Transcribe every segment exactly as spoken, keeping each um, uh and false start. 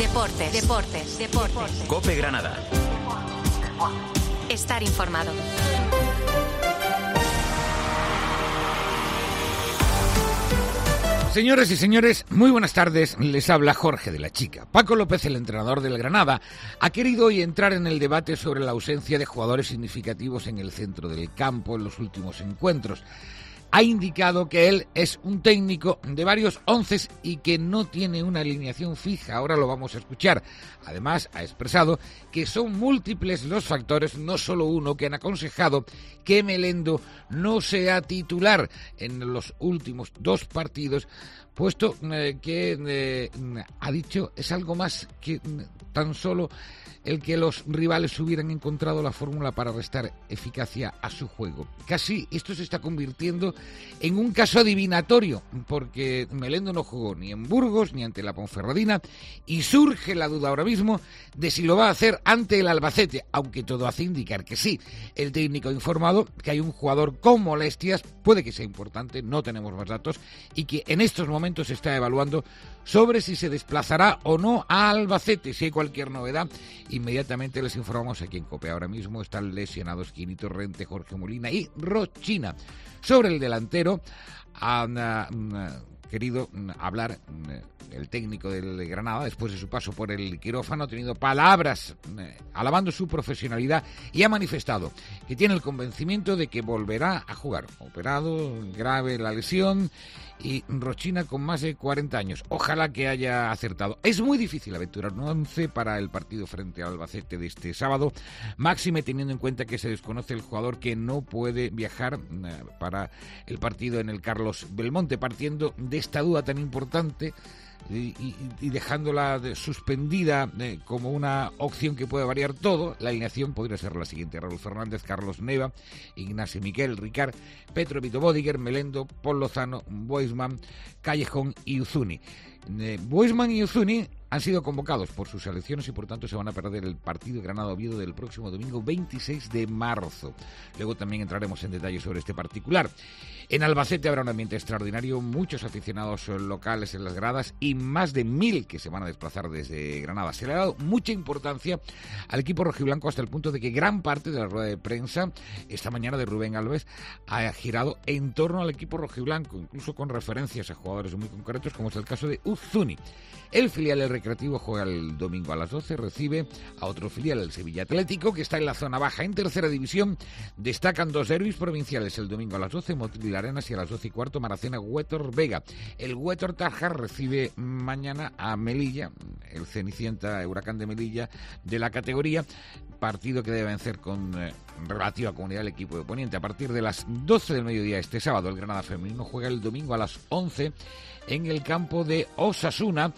Deportes, deportes, deportes. COPE Granada. Estar informado. Señoras y señores, muy buenas tardes. Les habla Jorge de la Chica. Paco López, el entrenador del Granada, ha querido hoy entrar en el debate sobre la ausencia de jugadores significativos en el centro del campo en los últimos encuentros. Ha indicado que él es un técnico de varios onces y que no tiene una alineación fija. Ahora lo vamos a escuchar. Además, ha expresado que son múltiples los factores, no solo uno, que han aconsejado que Melendo no sea titular en los últimos dos partidos, puesto eh, que, eh, ha dicho, es algo más que tan solo el que los rivales hubieran encontrado la fórmula para restar eficacia a su juego. Casi esto se está convirtiendo en un caso adivinatorio, porque Melendo no jugó ni en Burgos ni ante la Ponferradina, y surge la duda ahora mismo de si lo va a hacer ante el Albacete, aunque todo hace indicar que sí. El técnico ha informado que hay un jugador con molestias, puede que sea importante, no tenemos más datos, y que en estos momentos se está evaluando sobre si se desplazará o no a Albacete. Si hay cualquier novedad, inmediatamente les informamos aquí en COPE. Ahora mismo están lesionados Quinito Rente, Jorge Molina y Rochina. Sobre el delantero han uh, querido uh, hablar uh, el técnico del Granada, después de su paso por el quirófano, ha tenido palabras uh, alabando su profesionalidad y ha manifestado que tiene el convencimiento de que volverá a jugar. Operado, grave la lesión, y Rochina con más de cuarenta años. Ojalá que haya acertado. Es muy difícil aventurar un once para el partido frente al Albacete de este sábado, máxime teniendo en cuenta que se desconoce el jugador que no puede viajar eh, para el partido en el Carlos Belmonte, partiendo de esta duda tan importante y, y, y dejándola de, suspendida eh, como una opción que puede variar todo. La alineación podría ser la siguiente: Raúl Fernández, Carlos Neva, Ignacio Miquel, Ricard, Petro Vito Bodiger, Melendo, Paul Lozano, Boisman, Callejón y Uzuni. Eh, Boisman y Uzuni han sido convocados por sus selecciones y por tanto se van a perder el partido Granada-Oviedo del próximo domingo veintiséis de marzo. Luego también entraremos en detalle sobre este particular. En Albacete habrá un ambiente extraordinario, muchos aficionados locales en las gradas y más de mil que se van a desplazar desde Granada. Se le ha dado mucha importancia al equipo rojiblanco hasta el punto de que gran parte de la rueda de prensa esta mañana de Rubén Alves ha girado en torno al equipo rojiblanco, incluso con referencias a jugadores muy concretos, como es el caso de Uzuni. El filial del Recreativo juega el domingo a las doce, recibe a otro filial, el Sevilla Atlético, que está en la zona baja en tercera división. Destacan dos derbis provinciales el domingo a las doce, Motril Arenas, y a las doce y cuarto, Maracena Huétor Vega. El Huétor Tarjar recibe mañana a Melilla, el Cenicienta Huracán de Melilla de la categoría, partido que debe vencer con eh, relativa comunidad el equipo de Poniente. A partir de las doce del mediodía este sábado, el Granada femenino juega el domingo a las once en el campo de Osasuna.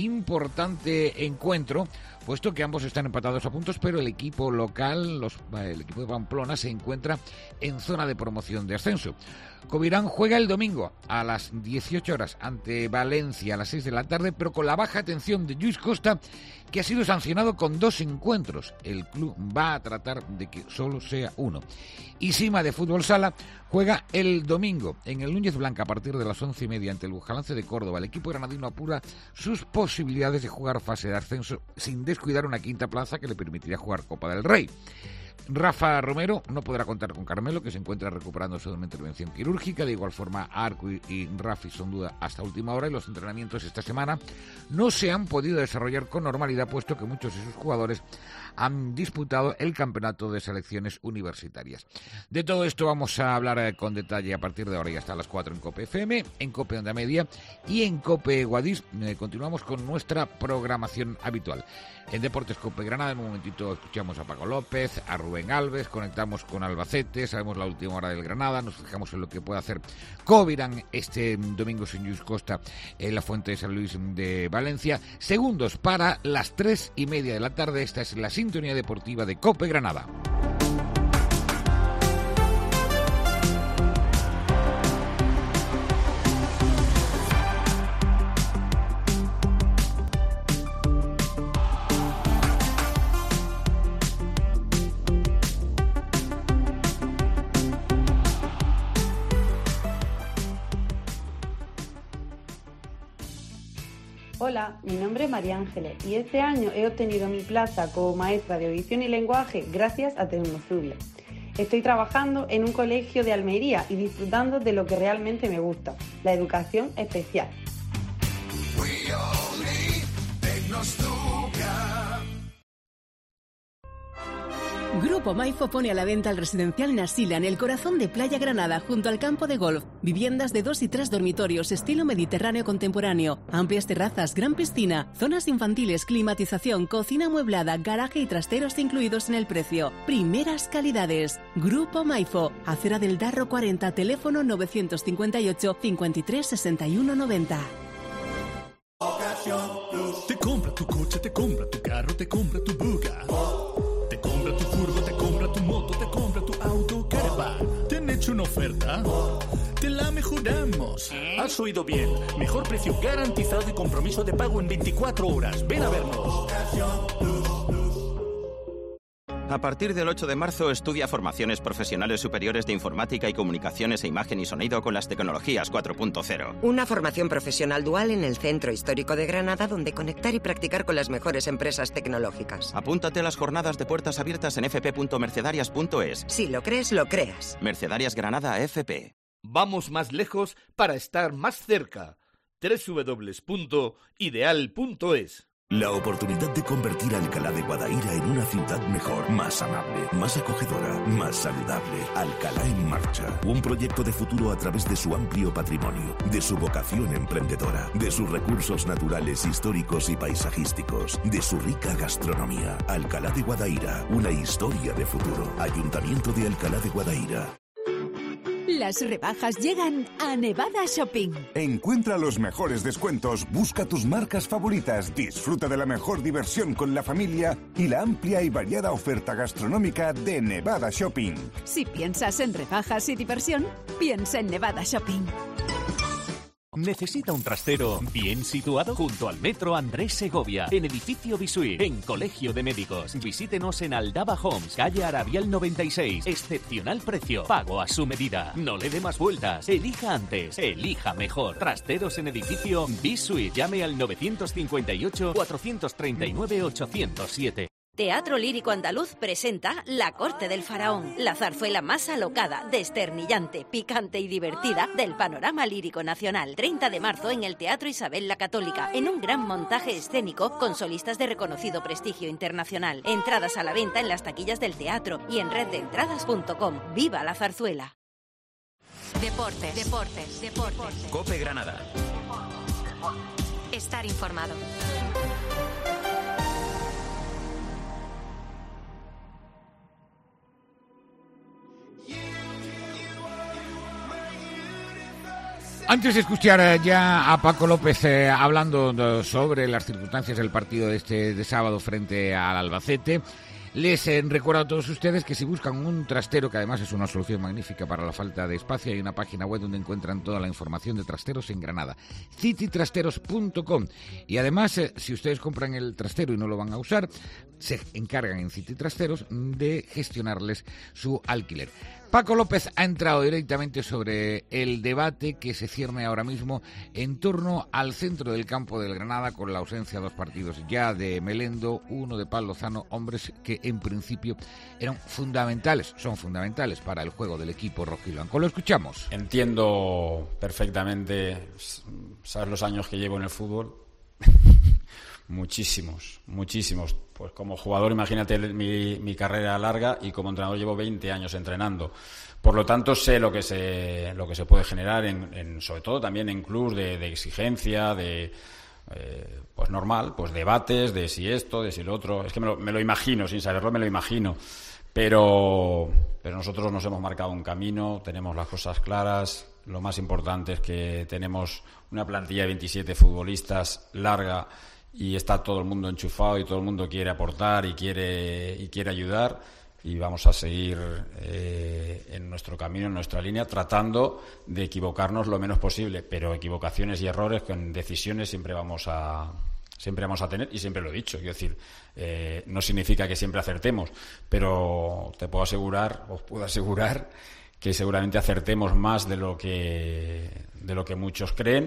Importante encuentro, puesto que ambos están empatados a puntos, pero el equipo local, los, el equipo de Pamplona, se encuentra en zona de promoción de ascenso. Covirán juega el domingo a las dieciocho horas ante Valencia a las seis de la tarde, pero con la baja atención de Lluís Costa, que ha sido sancionado con dos encuentros. El club va a tratar de que solo sea uno. Y Sima de Fútbol Sala juega el domingo en el Núñez Blanca a partir de las once y media ante el Bujalance de Córdoba. El equipo granadino apura sus posibilidades de jugar fase de ascenso sin descuidar una quinta plaza que le permitiría jugar Copa del Rey. Rafa Romero no podrá contar con Carmelo, que se encuentra recuperándose de una intervención quirúrgica. De igual forma, Arco y, y Rafi son duda hasta última hora, y los entrenamientos esta semana no se han podido desarrollar con normalidad, puesto que muchos de sus jugadores han disputado el campeonato de selecciones universitarias. De todo esto vamos a hablar eh, con detalle a partir de ahora y hasta las cuatro en COPE F M, en COPE Onda Media y en COPE Guadix. Eh, continuamos con nuestra programación habitual. En Deportes COPE Granada, en un momentito escuchamos a Paco López, a Rubén Alves, conectamos con Albacete, sabemos la última hora del Granada, nos fijamos en lo que puede hacer Covirán este domingo sin Lluís Costa en la Fuente de San Luis de Valencia. Segundos para las tres y media de la tarde. Esta es la sintonía deportiva de COPE Granada. Hola, mi nombre es María Ángeles y este año he obtenido mi plaza como maestra de audición y lenguaje gracias a Tecnozubia. Estoy trabajando en un colegio de Almería y disfrutando de lo que realmente me gusta, la educación especial. Grupo Maifo pone a la venta el residencial Nasila en el corazón de Playa Granada, junto al campo de golf. Viviendas de dos y tres dormitorios, estilo mediterráneo contemporáneo. Amplias terrazas, gran piscina, zonas infantiles, climatización, cocina amueblada, garaje y trasteros incluidos en el precio. Primeras calidades. Grupo Maifo, Acera del Darro cuarenta, teléfono novecientos cincuenta y ocho, cincuenta y tres, sesenta y uno, noventa. Te compra tu coche, te compra tu carro, te compra tu buga. Te compra tu furgo, te compra tu moto, te compra tu auto, caravan. ¿Te han hecho una oferta? Te la mejoramos. Has oído bien. Mejor precio garantizado y compromiso de pago en veinticuatro horas. Ven a vernos. A partir del ocho de marzo estudia formaciones profesionales superiores de informática y comunicaciones e imagen y sonido con las tecnologías cuatro punto cero. Una formación profesional dual en el Centro Histórico de Granada, donde conectar y practicar con las mejores empresas tecnológicas. Apúntate a las jornadas de puertas abiertas en f p punto mercedarias punto es. Si lo crees, lo creas. Mercedarias Granada F P. Vamos más lejos para estar más cerca. doble u doble u doble u punto ideal punto es. La oportunidad de convertir Alcalá de Guadaira en una ciudad mejor, más amable, más acogedora, más saludable. Alcalá en marcha. Un proyecto de futuro a través de su amplio patrimonio, de su vocación emprendedora, de sus recursos naturales, históricos y paisajísticos, de su rica gastronomía. Alcalá de Guadaira, una historia de futuro. Ayuntamiento de Alcalá de Guadaira. Las rebajas llegan a Nevada Shopping. Encuentra los mejores descuentos, busca tus marcas favoritas, disfruta de la mejor diversión con la familia y la amplia y variada oferta gastronómica de Nevada Shopping. Si piensas en rebajas y diversión, piensa en Nevada Shopping. ¿Necesita un trastero bien situado? Junto al Metro Andrés Segovia, en Edificio Bisuit, en Colegio de Médicos. Visítenos en Aldaba Homes, calle Arabial noventa y seis. Excepcional precio, pago a su medida. No le dé más vueltas, elija antes, elija mejor. Trasteros en Edificio Bisuit. Llame al novecientos cincuenta y ocho, cuatrocientos treinta y nueve, ochocientos siete. Teatro Lírico Andaluz presenta La Corte del Faraón, la zarzuela más alocada, desternillante, picante y divertida del panorama lírico nacional. treinta de marzo en el Teatro Isabel la Católica, en un gran montaje escénico con solistas de reconocido prestigio internacional. Entradas a la venta en las taquillas del teatro y en red de entradas punto com. ¡Viva la zarzuela! Deportes, deportes, deportes. Cope Granada. Estar informado. Antes de escuchar ya a Paco López eh, hablando sobre las circunstancias del partido de este de sábado frente al Albacete, les eh, recuerdo a todos ustedes que si buscan un trastero, que además es una solución magnífica para la falta de espacio, hay una página web donde encuentran toda la información de trasteros en Granada, city trasteros punto com. Y además, eh, si ustedes compran el trastero y no lo van a usar, se encargan en City Trasteros de gestionarles su alquiler. Paco López ha entrado directamente sobre el debate que se cierne ahora mismo en torno al centro del campo del Granada, con la ausencia de dos partidos ya de Melendo, uno de Pal Lozano, hombres que en principio eran fundamentales, son fundamentales para el juego del equipo rojiblanco. Lo escuchamos. Entiendo perfectamente, sabes los años que llevo en el fútbol, muchísimos, muchísimos. Pues como jugador, imagínate mi, mi carrera larga, y como entrenador llevo veinte años entrenando. Por lo tanto, sé lo que se lo que se puede generar, en, en sobre todo también en clubs de, de exigencia, de eh, pues normal, pues debates de si esto, de si lo otro. Es que me lo, me lo imagino, sin saberlo me lo imagino. Pero, pero nosotros nos hemos marcado un camino, tenemos las cosas claras. Lo más importante es que tenemos una plantilla de veintisiete futbolistas larga, y está todo el mundo enchufado y todo el mundo quiere aportar y quiere y quiere ayudar, y vamos a seguir eh, en nuestro camino, en nuestra línea, tratando de equivocarnos lo menos posible, pero equivocaciones y errores con decisiones siempre vamos a siempre vamos a tener, y siempre lo he dicho. Quiero decir, eh, no significa que siempre acertemos, pero te puedo asegurar, os puedo asegurar que seguramente acertemos más de lo que de lo que muchos creen,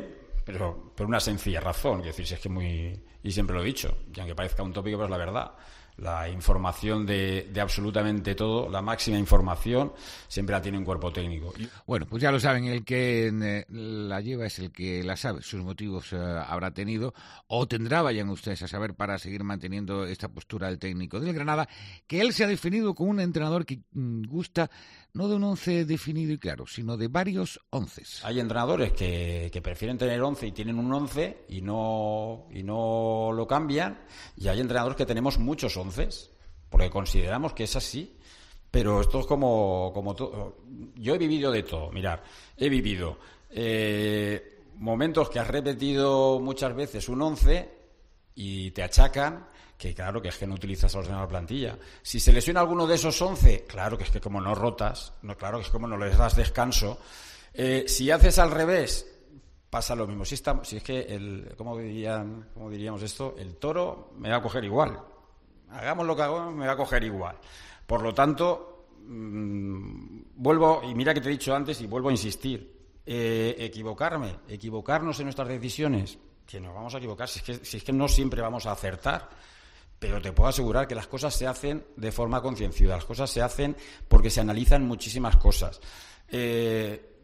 pero por una sencilla razón, es decir, si es que muy, y siempre lo he dicho, y aunque parezca un tópico, pero es la verdad. La información de, de absolutamente todo, la máxima información, siempre la tiene un cuerpo técnico. Bueno, pues ya lo saben, el que eh, la lleva es el que la sabe. Sus motivos eh, habrá tenido o tendrá, vayan ustedes a saber, para seguir manteniendo esta postura del técnico del Granada, que él se ha definido como un entrenador que mm, gusta no de un once definido y claro, sino de varios onces. Hay entrenadores que, que prefieren tener once y tienen un once y no, y no lo cambian, y hay entrenadores que tenemos muchos onces, porque consideramos que es así, pero esto es como, como todo. Yo he vivido de todo, mirad, he vivido eh, momentos que has repetido muchas veces un once y te achacan que claro, que es que no utilizas a los de la plantilla. Si se lesiona alguno de esos once, claro que es que como no rotas, no, claro que es como no les das descanso. Eh, si haces al revés, pasa lo mismo. Si, está, si es que, el, ¿cómo, dirían, ¿cómo diríamos esto? El toro me va a coger igual. Hagamos lo que hagamos, me va a coger igual. Por lo tanto, mmm, vuelvo, y mira que te he dicho antes y vuelvo a insistir, eh, equivocarme, equivocarnos en nuestras decisiones, que nos vamos a equivocar, si es que, si es que no siempre vamos a acertar. Pero te puedo asegurar que las cosas se hacen de forma concienciada, las cosas se hacen porque se analizan muchísimas cosas. Eh,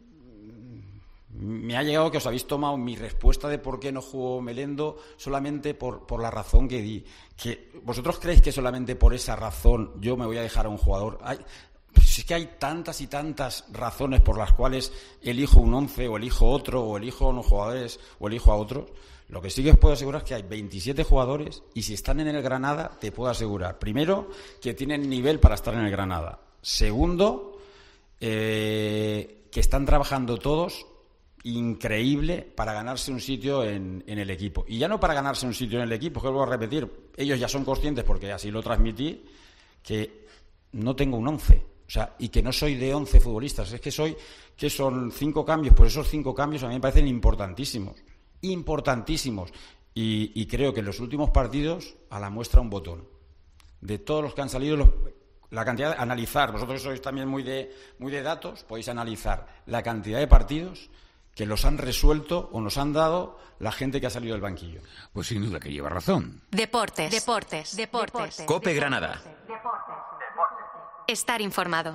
me ha llegado que os habéis tomado mi respuesta de por qué no jugó Melendo solamente por, por la razón que di. Que ¿vosotros creéis que solamente por esa razón yo me voy a dejar a un jugador? Hay, pues es que hay tantas y tantas razones por las cuales elijo un once o elijo otro o elijo a unos jugadores o elijo a otros. Lo que sí que os puedo asegurar es que hay veintisiete jugadores y si están en el Granada, te puedo asegurar, primero, que tienen nivel para estar en el Granada. Segundo, eh, que están trabajando todos increíble para ganarse un sitio en, en el equipo. Y ya no para ganarse un sitio en el equipo, que vuelvo a repetir, ellos ya son conscientes, porque así lo transmití, que no tengo un once. O sea, y que no soy de once futbolistas. Es que soy, que son cinco cambios. Pues esos cinco cambios a mí me parecen importantísimos. importantísimos y, y creo que en los últimos partidos a la muestra un botón de todos los que han salido, los, la cantidad de analizar, vosotros sois también muy de muy de datos, podéis analizar la cantidad de partidos que los han resuelto o nos han dado la gente que ha salido del banquillo. Pues sin duda que lleva razón. Deportes, deportes, deportes. Cope Granada. Estar informado.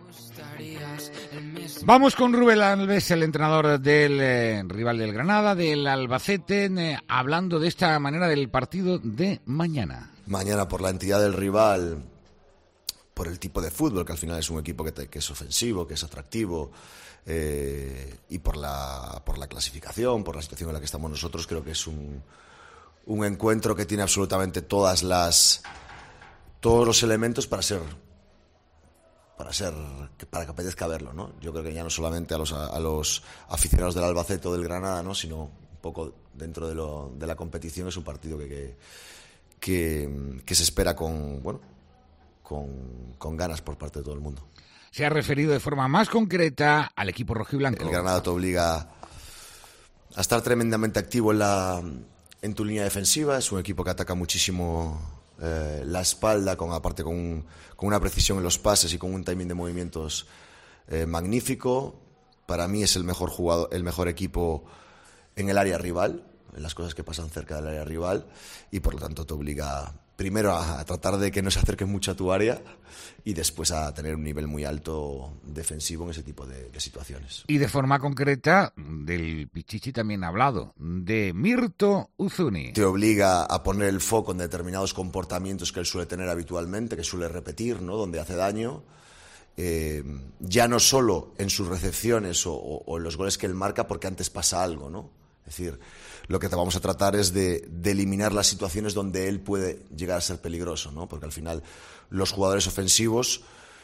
Vamos con Rubén Alves, el entrenador del eh, rival del Granada, del Albacete, eh, hablando de esta manera del partido de mañana. Mañana por la entidad del rival, por el tipo de fútbol, que al final es un equipo que, te, que es ofensivo, que es atractivo, eh, y por la, por la clasificación, por la situación en la que estamos nosotros, creo que es un, un encuentro que tiene absolutamente todas las, todos los elementos para ser... para ser para que apetezca verlo, ¿no? Yo creo que ya no solamente a los a los aficionados del Albacete o del Granada, ¿no? Sino un poco dentro de lo de la competición, es un partido que que, que, que se espera con bueno con, con ganas por parte de todo el mundo. Se ha referido de forma más concreta al equipo rojiblanco. El Granada te obliga a estar tremendamente activo en la en tu línea defensiva, es un equipo que ataca muchísimo Eh, la espalda, con aparte con, un, con una precisión en los pases y con un timing de movimientos eh, magnífico. Para mí es el mejor jugador, el mejor equipo en el área rival, en las cosas que pasan cerca del área rival, y por lo tanto te obliga primero a, a tratar de que no se acerquen mucho a tu área y después a tener un nivel muy alto defensivo en ese tipo de, de situaciones. Y de forma concreta, del Pichichi también ha hablado, de Mirto Uzuni. Te obliga a poner el foco en determinados comportamientos que él suele tener habitualmente, que suele repetir, ¿no? Donde hace daño. Eh, ya no solo en sus recepciones o, o, o en los goles que él marca, porque antes pasa algo, ¿no? Es decir, lo que te vamos a tratar es de, de eliminar las situaciones donde él puede llegar a ser peligroso, ¿no? Porque al final los jugadores ofensivos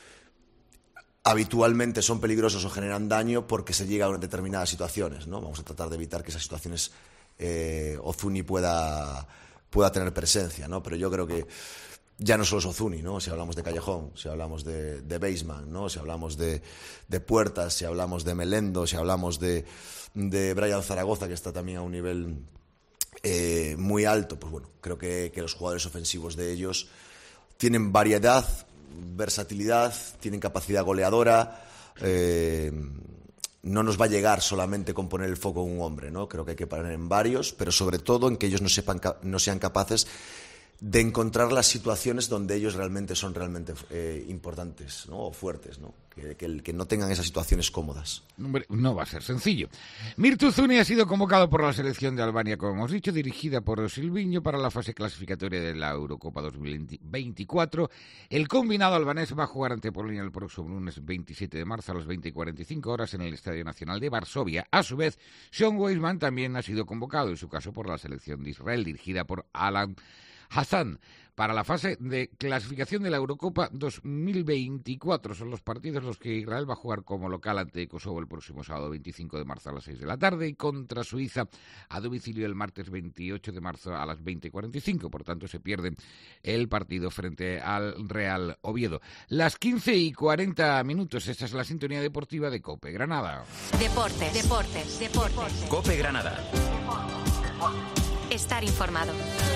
habitualmente son peligrosos o generan daño porque se llega a determinadas situaciones, ¿no? Vamos a tratar de evitar que esas situaciones eh, Uzuni pueda, pueda tener presencia, ¿no? Pero yo creo que ya no solo es Uzuni, ¿no? Si hablamos de Callejón, si hablamos de, de Baseman, ¿no? Si hablamos de, de Puertas, si hablamos de Melendo, si hablamos de, de Brian Zaragoza, que está también a un nivel eh, muy alto, pues bueno, creo que, que los jugadores ofensivos de ellos tienen variedad, versatilidad, tienen capacidad goleadora, eh, no nos va a llegar solamente con poner el foco en un hombre, ¿no? Creo que hay que parar en varios, pero sobre todo en que ellos no sepan, no sean capaces de encontrar las situaciones donde ellos realmente son realmente eh, importantes, ¿no? O fuertes, ¿no? Que, que, que no tengan esas situaciones cómodas. Hombre, no va a ser sencillo. Mirtu Zuni ha sido convocado por la selección de Albania, como hemos dicho, dirigida por Silviño para la fase clasificatoria de la Eurocopa dos mil veinticuatro. El combinado albanés va a jugar ante Polonia el próximo lunes veintisiete de marzo a las veinte y cuarenta y cinco horas en el Estadio Nacional de Varsovia. A su vez, Sean Weisman también ha sido convocado, en su caso por la selección de Israel, dirigida por Alan Hassan, para la fase de clasificación de la Eurocopa dos mil veinticuatro. Son los partidos los que Israel va a jugar como local ante Kosovo el próximo sábado veinticinco de marzo a las seis de la tarde y contra Suiza a domicilio el martes veintiocho de marzo a las veinte y cuarenta y cinco. Por tanto, se pierde el partido frente al Real Oviedo. Las quince y cuarenta minutos. Esta es la sintonía deportiva de COPE Granada. Deportes, deportes, deportes. COPE Granada. Estar informado.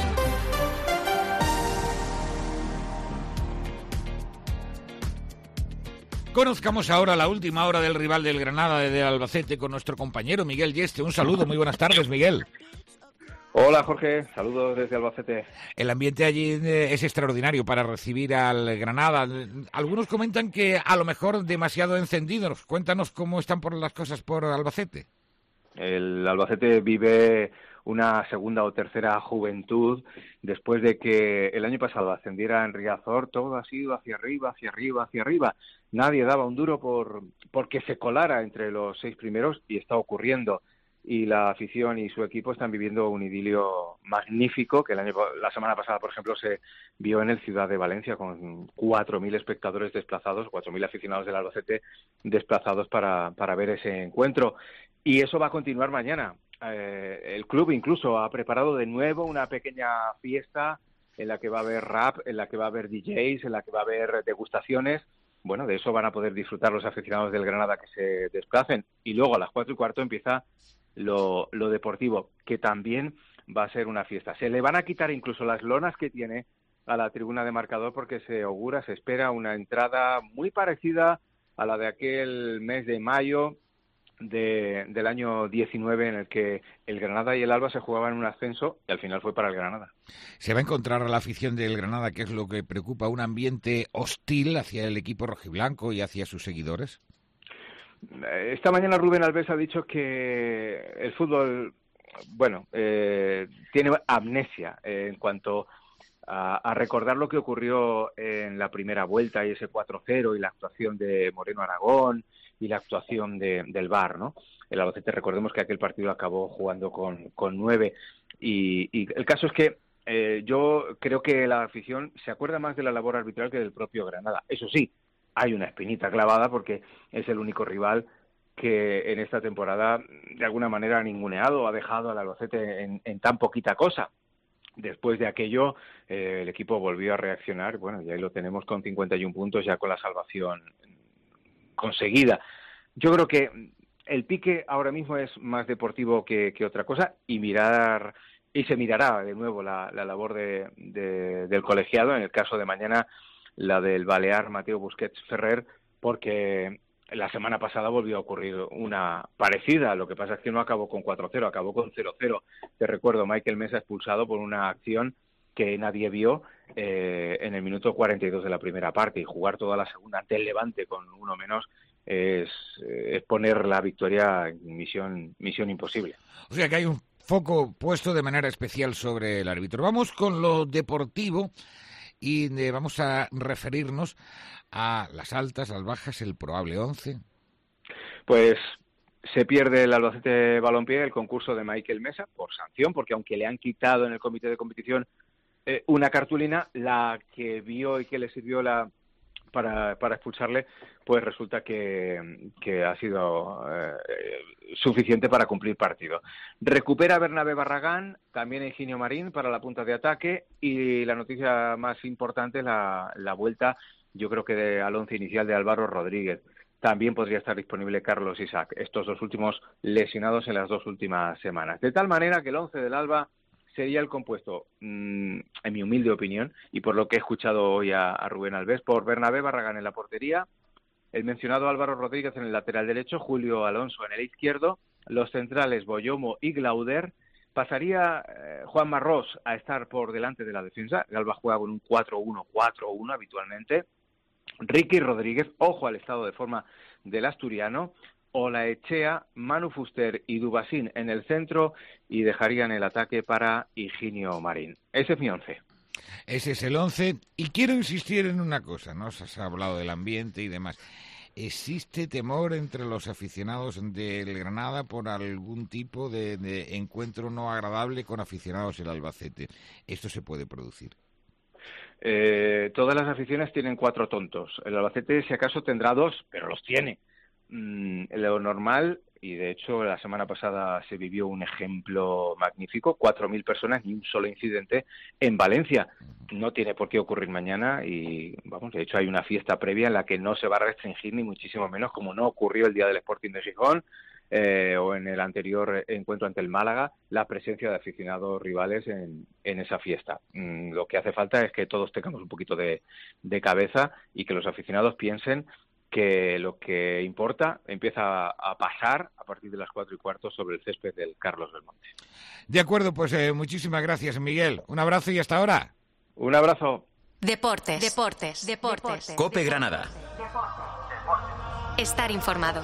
Conozcamos ahora la última hora del rival del Granada de Albacete con nuestro compañero Miguel Yeste. Un saludo, muy buenas tardes, Miguel. Hola, Jorge. Saludos desde Albacete. El ambiente allí es extraordinario para recibir al Granada. Algunos comentan que a lo mejor demasiado encendidos. Cuéntanos cómo están por las cosas por Albacete. El Albacete vive una segunda o tercera juventud después de que el año pasado ascendiera en Riazor. Todo ha sido hacia arriba, hacia arriba, hacia arriba. Nadie daba un duro por porque se colara entre los seis primeros y está ocurriendo. Y la afición y su equipo están viviendo un idilio magnífico que el año, la semana pasada, por ejemplo, se vio en el Ciudad de Valencia con cuatro mil espectadores desplazados, cuatro mil aficionados del Albacete desplazados para, para ver ese encuentro. Y eso va a continuar mañana. Eh, el club incluso ha preparado de nuevo una pequeña fiesta en la que va a haber rap, en la que va a haber D Js, en la que va a haber degustaciones. Bueno, de eso van a poder disfrutar los aficionados del Granada que se desplacen. Y luego a las cuatro y cuarto empieza lo, lo deportivo, que también va a ser una fiesta. Se le van a quitar incluso las lonas que tiene a la tribuna de marcador porque se augura, se espera una entrada muy parecida a la de aquel mes de mayo de, del año diecinueve en el que el Granada y el Alba se jugaban un ascenso y al final fue para el Granada. Se va a encontrar a la afición del Granada, que es lo que preocupa, un ambiente hostil hacia el equipo rojiblanco y hacia sus seguidores. Esta mañana Rubén Alves ha dicho que el fútbol, bueno, eh, tiene amnesia eh, en cuanto a, a recordar lo que ocurrió en la primera vuelta y ese cuatro cero y la actuación de Moreno Aragón y la actuación de, del V A R, ¿no? El Albacete, recordemos que aquel partido acabó jugando con, con nueve y, y el caso es que eh, yo creo que la afición se acuerda más de la labor arbitral que del propio Granada. Eso sí, hay una espinita clavada porque es el único rival que en esta temporada de alguna manera ha ninguneado, ha dejado al Albacete en, en tan poquita cosa. Después de aquello, eh, el equipo volvió a reaccionar, bueno, y ahí lo tenemos con cincuenta y uno puntos, ya con la salvación conseguida. Yo creo que el pique ahora mismo es más deportivo que, que otra cosa y mirar y se mirará de nuevo la, la labor de, de, del colegiado, en el caso de mañana la del balear Mateo Busquets Ferrer, porque la semana pasada volvió a ocurrir una parecida. Lo que pasa es que no acabó con cuatro cero, acabó con cero cero. Te recuerdo, Michael Mesa expulsado por una acción que nadie vio eh, en el minuto cuarenta y dos de la primera parte, y jugar toda la segunda ante el Levante con uno menos es, es poner la victoria en misión, misión imposible. O sea que hay un foco puesto de manera especial sobre el árbitro. Vamos con lo deportivo y eh, vamos a referirnos a las altas, las bajas, el probable once. Pues se pierde el Albacete Balompié el concurso de Michael Mesa por sanción, porque aunque le han quitado en el comité de competición eh, una cartulina, la que vio y que le sirvió la para, para expulsarle, pues resulta que, que ha sido eh, suficiente para cumplir partido. Recupera Bernabé Barragán, también Higinio Marín para la punta de ataque, y la noticia más importante, la, la vuelta, yo creo que de, al once inicial de Álvaro Rodríguez. También podría estar disponible Carlos Isaac, estos dos últimos lesionados en las dos últimas semanas. De tal manera que el once del Alba sería el compuesto, mmm, en mi humilde opinión, y por lo que he escuchado hoy a, a Rubén Alves, por Bernabé Barragán en la portería, el mencionado Álvaro Rodríguez en el lateral derecho, Julio Alonso en el izquierdo, los centrales Boyomo y Glauder. Pasaría eh, Juan Marrós a estar por delante de la defensa. Galba juega con un cuatro uno cuatro uno habitualmente. Ricky Rodríguez, ojo al estado de forma del asturiano. Olaechea, Manu Fuster y Dubasín en el centro y dejarían el ataque para Higinio Marín. Ese es mi once. Ese es el once. Y quiero insistir en una cosa, ¿no? Se ha hablado del ambiente y demás. ¿Existe temor entre los aficionados del Granada por algún tipo de, de encuentro no agradable con aficionados del Albacete? ¿Esto se puede producir? Eh, todas las aficiones tienen cuatro tontos. El Albacete, si acaso, tendrá dos, pero los tiene. Mm, lo normal, y de hecho la semana pasada se vivió un ejemplo magnífico, cuatro mil personas, ni un solo incidente en Valencia. No tiene por qué ocurrir mañana y, vamos, de hecho hay una fiesta previa en la que no se va a restringir ni muchísimo menos, como no ocurrió el día del Sporting de Gijón eh, o en el anterior encuentro ante el Málaga, la presencia de aficionados rivales en, en esa fiesta. Mm, lo que hace falta es que todos tengamos un poquito de, de cabeza y que los aficionados piensen que lo que importa empieza a pasar a partir de las cuatro y cuarto sobre el césped del Carlos Belmonte. De acuerdo, pues eh, muchísimas gracias, Miguel. Un abrazo y hasta ahora. Un abrazo. Deportes, deportes, deportes. Cope Granada. Estar informado.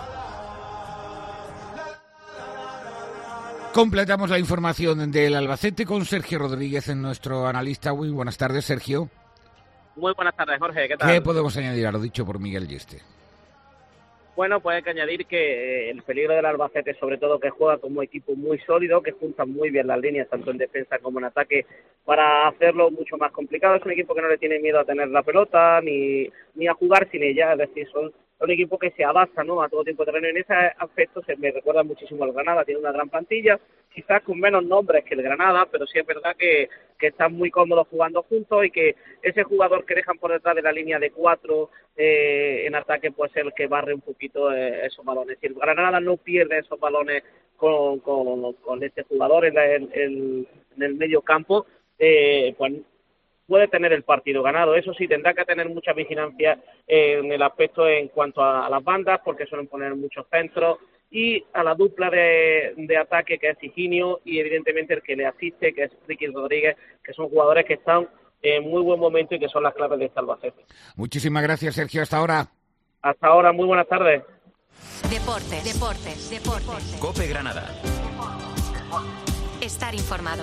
Completamos la información del Albacete con Sergio Rodríguez, en nuestro analista. Muy buenas tardes, Sergio. Muy buenas tardes, Jorge. ¿Qué tal? ¿Qué podemos añadir a lo dicho por Miguel Yeste? Bueno, pues hay que añadir que el peligro del Albacete, sobre todo que juega como equipo muy sólido, que junta muy bien las líneas, tanto en defensa como en ataque, para hacerlo mucho más complicado. Es un equipo que no le tiene miedo a tener la pelota ni, ni a jugar sin ella, es decir, son un equipo que se adapta, ¿no?, a todo tipo de terreno. En ese aspecto se me recuerda muchísimo al Granada, tiene una gran plantilla, quizás con menos nombres que el Granada, pero sí es verdad que, que están muy cómodos jugando juntos y que ese jugador que dejan por detrás de la línea de cuatro eh, en ataque puede ser el que barre un poquito eh, esos balones. Si el Granada no pierde esos balones con, con, con este jugador en, la, en, en, en el medio campo, eh, pues puede tener el partido ganado. Eso sí, tendrá que tener mucha vigilancia en el aspecto en cuanto a, a las bandas, porque suelen poner muchos centros, y a la dupla de, de ataque, que es Higinio, y evidentemente el que le asiste, que es Ricky Rodríguez, que son jugadores que están en muy buen momento y que son las claves de este Albacete. Muchísimas gracias, Sergio. Hasta ahora. Hasta ahora, muy buenas tardes. Deportes, deportes, deportes. Cope Granada. Estar informado.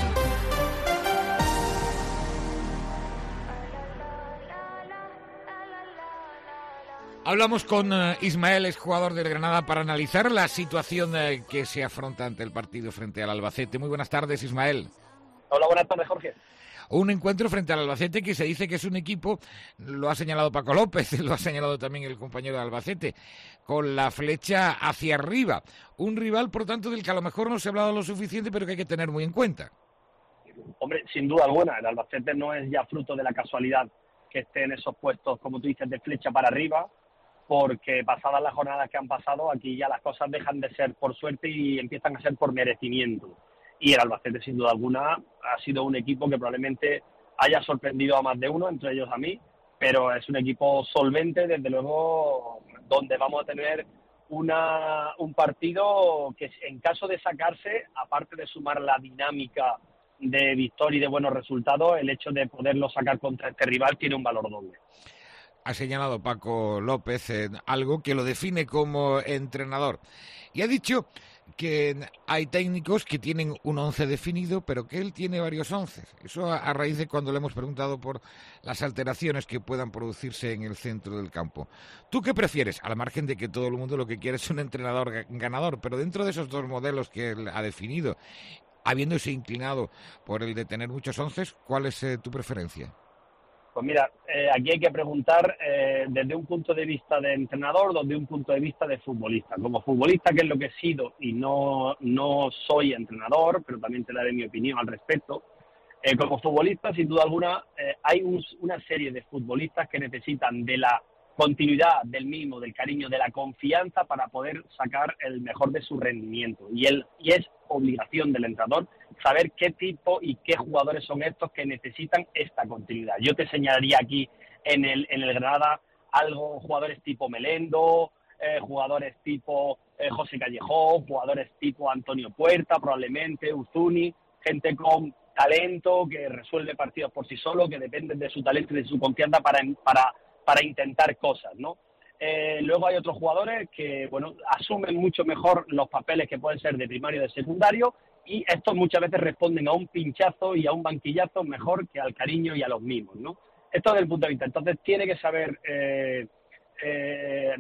Hablamos con uh, Ismael, es jugador del Granada, para analizar la situación uh, que se afronta ante el partido frente al Albacete. Muy buenas tardes, Ismael. Hola, buenas tardes, Jorge. Un encuentro frente al Albacete que se dice que es un equipo, lo ha señalado Paco López, lo ha señalado también el compañero de Albacete, con la flecha hacia arriba. Un rival, por tanto, del que a lo mejor no se ha hablado lo suficiente, pero que hay que tener muy en cuenta. Hombre, sin duda alguna, el Albacete no es ya fruto de la casualidad que esté en esos puestos, como tú dices, de flecha para arriba, porque pasadas las jornadas que han pasado, aquí ya las cosas dejan de ser por suerte y empiezan a ser por merecimiento. Y el Albacete, sin duda alguna, ha sido un equipo que probablemente haya sorprendido a más de uno, entre ellos a mí, pero es un equipo solvente, desde luego, donde vamos a tener una, un partido que, en caso de sacarse, aparte de sumar la dinámica de victoria y de buenos resultados, el hecho de poderlo sacar contra este rival tiene un valor doble. Ha señalado Paco López eh, algo que lo define como entrenador. Y ha dicho que hay técnicos que tienen un once definido, pero que él tiene varios onces. Eso a, a raíz de cuando le hemos preguntado por las alteraciones que puedan producirse en el centro del campo. ¿Tú qué prefieres? A la margen de que todo el mundo lo que quiere es un entrenador ganador, pero dentro de esos dos modelos que él ha definido, habiéndose inclinado por el de tener muchos onces, ¿cuál es eh, tu preferencia? Pues mira, eh, aquí hay que preguntar eh, desde un punto de vista de entrenador, desde un punto de vista de futbolista. Como futbolista, que es lo que he sido, y no, no soy entrenador, pero también te daré mi opinión al respecto. Eh, como futbolista, sin duda alguna, eh, hay un, una serie de futbolistas que necesitan de la continuidad, del mimo, del cariño, de la confianza para poder sacar el mejor de su rendimiento. Y, el, y es obligación del entrenador saber qué tipo y qué jugadores son estos que necesitan esta continuidad. Yo te señalaría aquí en el, en el Granada algo, jugadores tipo Melendo, eh, jugadores tipo eh, José Callejón, jugadores tipo Antonio Puerta, probablemente, Uzuni, gente con talento, que resuelve partidos por sí solo, que dependen de su talento y de su confianza para, para, para intentar cosas, ¿no? Eh, luego hay otros jugadores que, bueno, asumen mucho mejor los papeles que pueden ser de primario y de secundario, y estos muchas veces responden a un pinchazo y a un banquillazo mejor que al cariño y a los mimos, ¿no? Esto desde el punto de vista. Entonces tiene que saber eh, eh,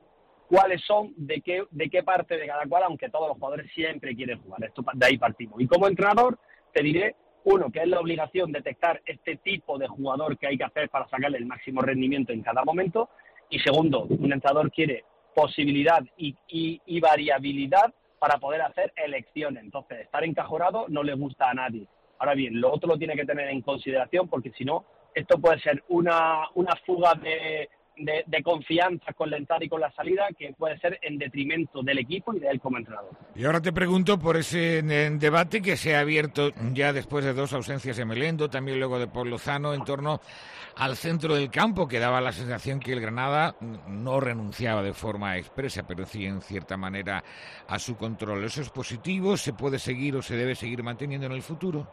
cuáles son, de qué, de qué parte de cada cual, aunque todos los jugadores siempre quieren jugar. Esto, de ahí partimos. Y como entrenador te diré, uno, que es la obligación detectar este tipo de jugador que hay que hacer para sacarle el máximo rendimiento en cada momento. Y segundo, un entrenador quiere posibilidad y, y, y variabilidad para poder hacer elecciones. Entonces, estar encajonado no le gusta a nadie. Ahora bien, lo otro lo tiene que tener en consideración, porque si no, esto puede ser una, una fuga de, de, de confianza con la entrada y con la salida, que puede ser en detrimento del equipo y de él como entrenador. Y ahora te pregunto por ese debate que se ha abierto ya después de dos ausencias de Melendo, también luego de Paul Lozano, en torno al centro del campo, que daba la sensación que el Granada no renunciaba de forma expresa, pero sí en cierta manera a su control. ¿Eso es positivo? ¿Se puede seguir o se debe seguir manteniendo en el futuro?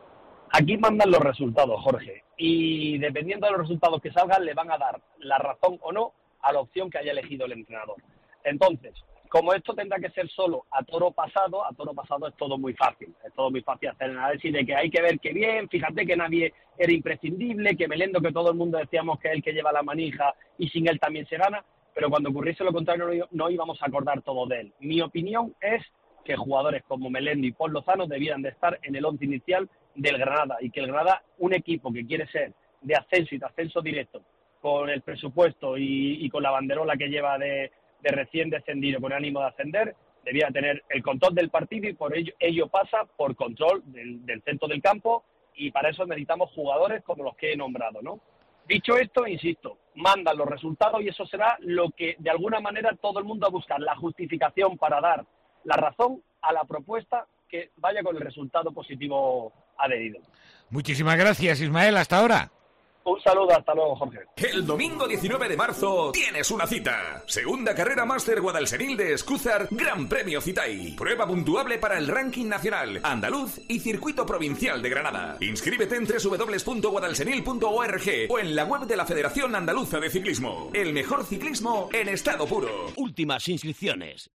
Aquí mandan los resultados, Jorge, y dependiendo de los resultados que salgan, le van a dar la razón o no a la opción que haya elegido el entrenador. Entonces, como esto tendrá que ser solo a toro pasado, a toro pasado es todo muy fácil, es todo muy fácil hacer el análisis de que hay que ver que bien, fíjate que nadie era imprescindible, que Melendo, que todo el mundo decíamos que es el que lleva la manija y sin él también se gana, pero cuando ocurriese lo contrario no, no íbamos a acordar todo de él. Mi opinión es que jugadores como Melendo y Paul Lozano debieran de estar en el once inicial del Granada, y que el Granada, un equipo que quiere ser de ascenso y de ascenso directo, con el presupuesto y, y con la banderola que lleva de, de recién descendido con ánimo de ascender, debía tener el control del partido, y por ello, ello pasa por control del, del centro del campo, y para eso necesitamos jugadores como los que he nombrado, ¿no? Dicho esto, insisto, mandan los resultados y eso será lo que de alguna manera todo el mundo va a buscar, la justificación para dar la razón a la propuesta que vaya con el resultado positivo adherido. Muchísimas gracias, Ismael. Hasta ahora. Un saludo, hasta luego, Jorge. El domingo diecinueve de marzo tienes una cita. Segunda carrera Máster Guadalsenil de Escúzar, Gran Premio Citay. Prueba puntuable para el ranking nacional, andaluz y circuito provincial de Granada. Inscríbete en doble u doble u doble u punto guadalsenil punto org o en la web de la Federación Andaluza de Ciclismo. El mejor ciclismo en estado puro. Últimas inscripciones.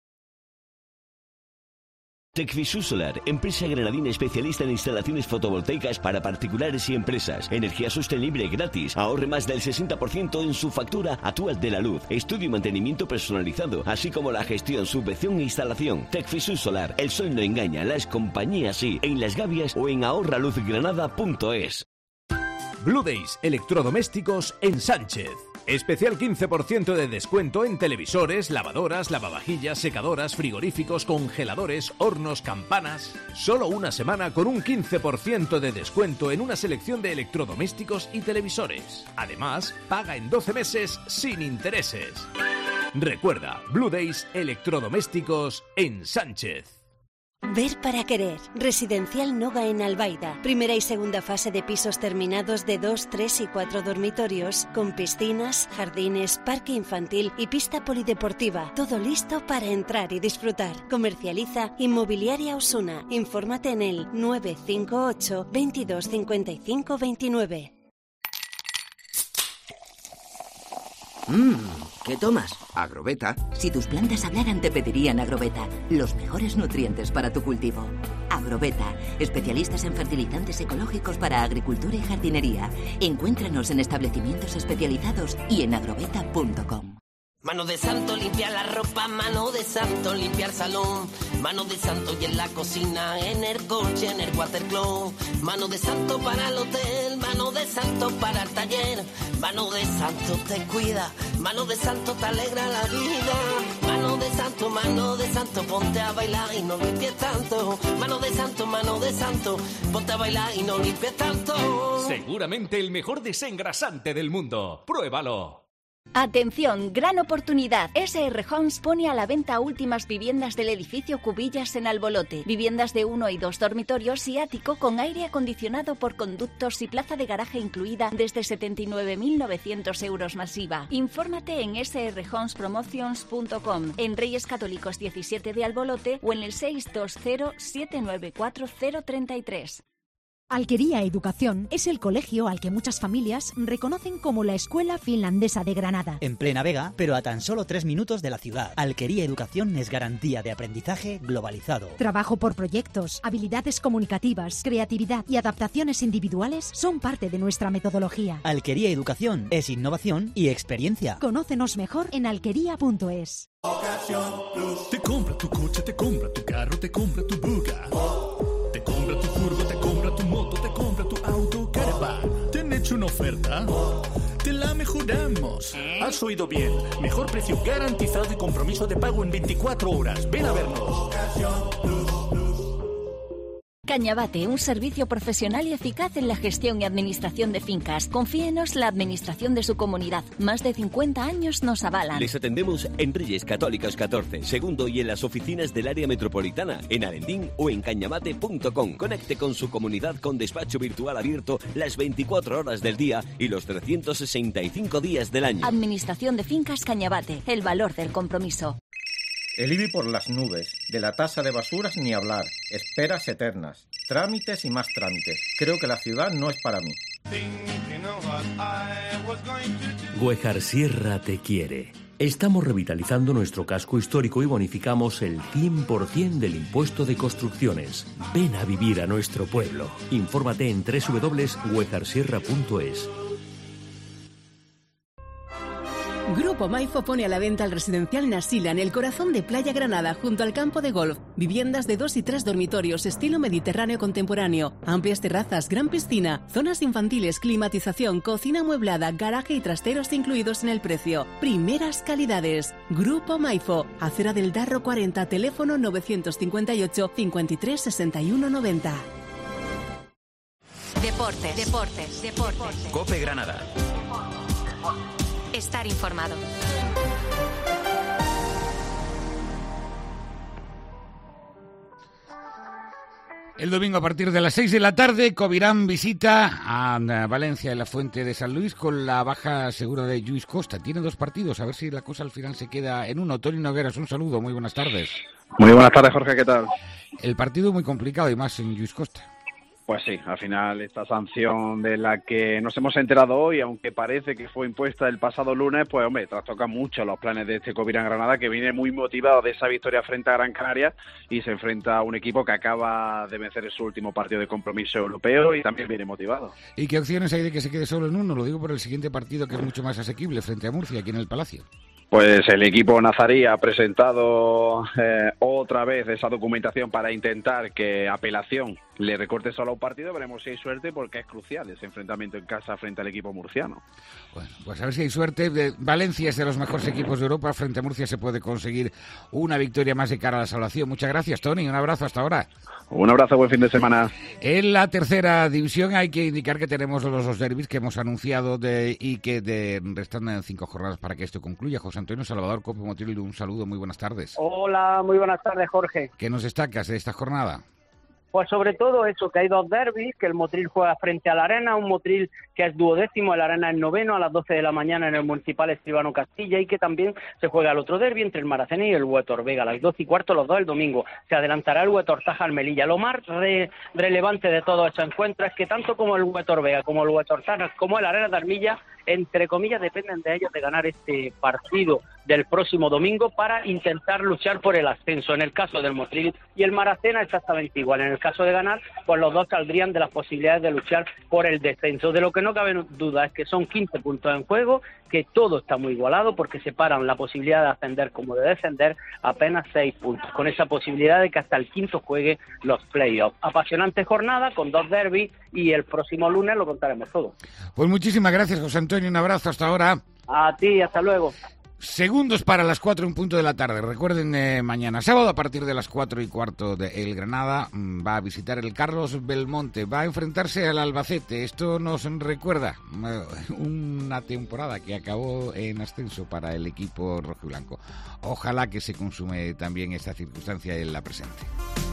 Tecfisus Solar, empresa granadina especialista en instalaciones fotovoltaicas para particulares y empresas. Energía sostenible gratis. Ahorre más del sesenta por ciento en su factura actual de la luz. Estudio y mantenimiento personalizado, así como la gestión, subvención e instalación. Tecfisus Solar, el sol no engaña, las compañías sí. En Las Gavias o en ahorra luz granada punto es. Blue Days, electrodomésticos en Sánchez. Especial quince por ciento de descuento en televisores, lavadoras, lavavajillas, secadoras, frigoríficos, congeladores, hornos, campanas. Solo una semana con un quince por ciento de descuento en una selección de electrodomésticos y televisores. Además, paga en doce meses sin intereses. Recuerda, Blue Days, electrodomésticos en Sánchez. Ver para querer. Residencial Nova en Albaida. Primera y segunda fase de pisos terminados de dos, tres y cuatro dormitorios, con piscinas, jardines, parque infantil y pista polideportiva. Todo listo para entrar y disfrutar. Comercializa Inmobiliaria Osuna. Infórmate en el nueve cinco ocho, veintidós cincuenta y cinco veintinueve. Mmm, ¿qué tomas? Agroveta. Si tus plantas hablaran te pedirían Agroveta, los mejores nutrientes para tu cultivo. Agroveta, especialistas en fertilizantes ecológicos para agricultura y jardinería. Encuéntranos en establecimientos especializados y en agroveta punto com. Mano de santo limpia la ropa, mano de santo limpiar salón, mano de santo y en la cocina, en el coche, en el watercloak, mano de santo para el hotel, mano de santo para el taller, mano de santo te cuida, mano de santo te alegra la vida, mano de santo, mano de santo, ponte a bailar y no limpies tanto, mano de santo, mano de santo, ponte a bailar y no limpies tanto. Seguramente el mejor desengrasante del mundo. Pruébalo. Atención, gran oportunidad. S R Homes pone a la venta últimas viviendas del edificio Cubillas en Albolote. Viviendas de uno y dos dormitorios y ático con aire acondicionado por conductos y plaza de garaje incluida desde setenta y nueve mil novecientos euros masiva. Infórmate en s r homes promotions punto com, en Reyes Católicos diecisiete de Albolote o en el seis dos cero siete nueve cuatro cero tres tres. Alquería Educación es el colegio al que muchas familias reconocen como la Escuela Finlandesa de Granada. En plena Vega, pero a tan solo tres minutos de la ciudad. Alquería Educación es garantía de aprendizaje globalizado. Trabajo por proyectos, habilidades comunicativas, creatividad y adaptaciones individuales son parte de nuestra metodología. Alquería Educación es innovación y experiencia. Conócenos mejor en alquería punto es. Te compra tu coche, te compra tu carro, te compra tu buga. Te compra tu furgo, te compra tu moto, te compra tu auto, caravan. ¿Te han hecho una oferta? Te la mejoramos. Has oído bien. Mejor precio garantizado y compromiso de pago en veinticuatro horas. Ven a vernos. Cañabate, un servicio profesional y eficaz en la gestión y administración de fincas. Confíenos la administración de su comunidad. Más de cincuenta años nos avalan. Les atendemos en Reyes Católicos catorce, segundo y en las oficinas del área metropolitana, en Alendín o en cañabate punto com. Conecte con su comunidad con despacho virtual abierto las veinticuatro horas del día y los trescientos sesenta y cinco días del año. Administración de fincas Cañabate, el valor del compromiso. El I B I por las nubes, de la tasa de basuras ni hablar, esperas eternas, trámites y más trámites. Creo que la ciudad no es para mí. Güejar Sierra te quiere. Estamos revitalizando nuestro casco histórico y bonificamos el cien por ciento del impuesto de construcciones. Ven a vivir a nuestro pueblo. Infórmate en doble u doble u doble u punto güejar sierra punto es. Grupo Maifo pone a la venta el residencial Nasila en el corazón de Playa Granada, junto al campo de golf. Viviendas de dos y tres dormitorios, estilo mediterráneo contemporáneo. Amplias terrazas, gran piscina, zonas infantiles, climatización, cocina amueblada, garaje y trasteros incluidos en el precio. Primeras calidades. Grupo Maifo, Acera del Darro cuarenta, teléfono novecientos cincuenta y ocho, cincuenta y tres, sesenta y uno, noventa. Deportes, deportes, deportes. COPE Granada. Estar informado. El domingo a partir de las seis de la tarde, Covirán visita a Valencia y la Fuente de San Luis con la baja segura de Lluís Costa. Tiene dos partidos, a ver si la cosa al final se queda en uno. Toni Nogueras, un saludo, muy buenas tardes. Muy buenas tardes, Jorge, ¿qué tal? El partido muy complicado y más en Lluís Costa. Pues sí, al final esta sanción de la que nos hemos enterado hoy, aunque parece que fue impuesta el pasado lunes, pues hombre, trastoca mucho los planes de este Covirán Granada, que viene muy motivado de esa victoria frente a Gran Canaria y se enfrenta a un equipo que acaba de vencer en su último partido de compromiso europeo y también viene motivado. ¿Y qué opciones hay de que se quede solo en uno? Lo digo por el siguiente partido, que es mucho más asequible, frente a Murcia, aquí en el Palacio. Pues el equipo nazarí ha presentado eh, otra vez esa documentación para intentar que apelación le recorte solo a un partido. Veremos si hay suerte, porque es crucial ese enfrentamiento en casa frente al equipo murciano. Bueno, pues a ver si hay suerte. Valencia es de los mejores equipos de Europa. Frente a Murcia se puede conseguir una victoria más de cara a la salvación. Muchas gracias, Toni. Un abrazo hasta ahora. Un abrazo, buen fin de semana. En la tercera división hay que indicar que tenemos los dos derbis que hemos anunciado de, y que de, restan en cinco jornadas para que esto concluya. José Antonio Salvador, Cope Motril, un saludo, muy buenas tardes. Hola, muy buenas tardes, Jorge. ¿Qué nos destacas de esta jornada? Pues sobre todo eso, que hay dos derbis, que el Motril juega frente al Arena, un Motril que es duodécimo, el Arena es noveno a las doce de la mañana en el Municipal Escribano Castilla, y que también se juega el otro derbi entre el Maracena y el Huetor Vega, a las doce y cuarto, los dos el domingo. Se adelantará el Huetor Taja al Melilla. Lo más re, relevante de todo este encuentro es que tanto como el Huetor Vega, como el Huetor Taja, como el Arena de Armilla, entre comillas, dependen de ellos de ganar este partido del próximo domingo para intentar luchar por el ascenso. En el caso del Motril y el Maracena exactamente igual. En el caso de ganar, pues los dos saldrían de las posibilidades de luchar por el descenso. De lo que no cabe duda es que son quince puntos en juego, que todo está muy igualado, porque separan la posibilidad de ascender como de descender apenas seis puntos, con esa posibilidad de que hasta el quinto juegue los playoffs. Apasionante jornada con dos derbis, y el próximo lunes lo contaremos todo. Pues muchísimas gracias, José Antonio, un abrazo hasta ahora. A ti, hasta luego. Segundos para las cuatro en punto de la tarde. Recuerden, eh, mañana sábado a partir de las cuatro y cuarto de el Granada mm, va a visitar el Carlos Belmonte, va a enfrentarse al Albacete. Esto nos recuerda eh, una temporada que acabó en ascenso para el equipo rojiblanco. Ojalá que se consume también esta circunstancia en la presente.